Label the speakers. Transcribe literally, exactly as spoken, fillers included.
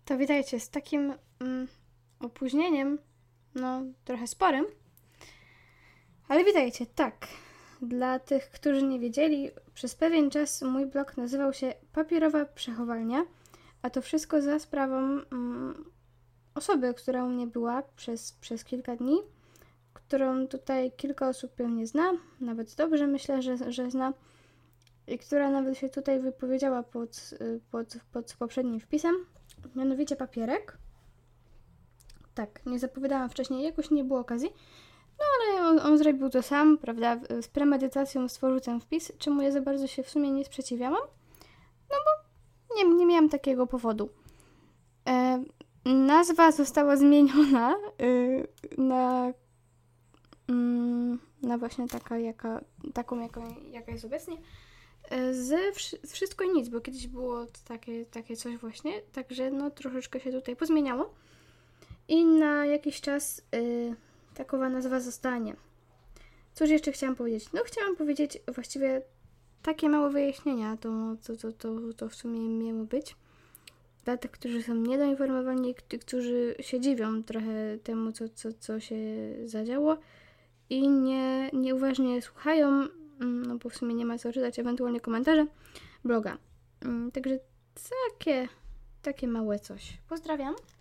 Speaker 1: To witajcie z takim mm, opóźnieniem, no trochę sporym, ale witajcie, tak. Dla tych, którzy nie wiedzieli, przez pewien czas mój blog nazywał się Papierowa Przechowalnia, a to wszystko za sprawą mm, osoby, która u mnie była przez, przez kilka dni, którą tutaj kilka osób pewnie zna, nawet dobrze myślę, że, że zna, i która nawet się tutaj wypowiedziała pod, pod, pod poprzednim wpisem, mianowicie Papierek. Tak, nie zapowiadałam wcześniej, jakoś nie było okazji, no ale on, on zrobił to sam, prawda, z premedytacją stworzył ten wpis, czemu ja za bardzo się w sumie nie sprzeciwiałam, no bo nie, nie miałam takiego powodu. E, nazwa została zmieniona y, na, y, na właśnie taka, jaka, taką, jaką, jaka jest obecnie. Z, z wszystko i nic, bo kiedyś było takie, takie coś właśnie, także no troszeczkę się tutaj pozmieniało i na jakiś czas y, takowa nazwa zostanie. Cóż jeszcze chciałam powiedzieć? No chciałam powiedzieć właściwie takie małe wyjaśnienia, to, to, to, to, to w sumie miało być. Dla tych, którzy są niedoinformowani, którzy się dziwią trochę temu, co, co, co się zadziało i nie, nieuważnie słuchają, no bo w sumie nie ma co czytać, ewentualnie komentarze bloga. Także takie, takie małe coś. Pozdrawiam.